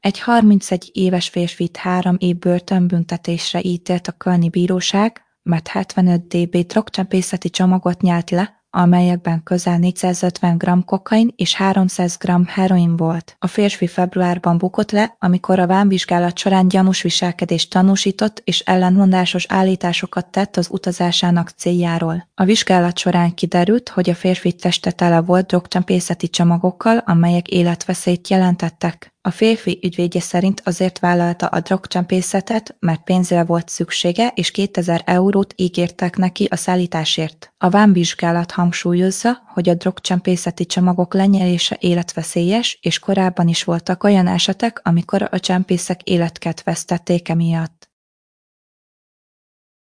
Egy 31 éves férfit 3 év börtönbüntetésre ítélt a kölni bíróság, mert 75 db drogcsempészeti csomagot nyelt le, amelyekben közel 450 g kokain és 300 g heroin volt. A férfi februárban bukott le, amikor a vámvizsgálat során gyanús viselkedést tanúsított és ellentmondásos állításokat tett az utazásának céljáról. A vizsgálat során kiderült, hogy a férfi teste tele volt drogcsempészeti csomagokkal, amelyek életveszélyt jelentettek. A férfi ügyvédje szerint azért vállalta a drogcsempészetet, mert pénzre volt szüksége, és 2000 eurót ígértek neki a szállításért. A vámvizsgálat hangsúlyozza, hogy a drogcsempészeti csomagok lenyelése életveszélyes, és korábban is voltak olyan esetek, amikor a csempészek életket vesztették emiatt.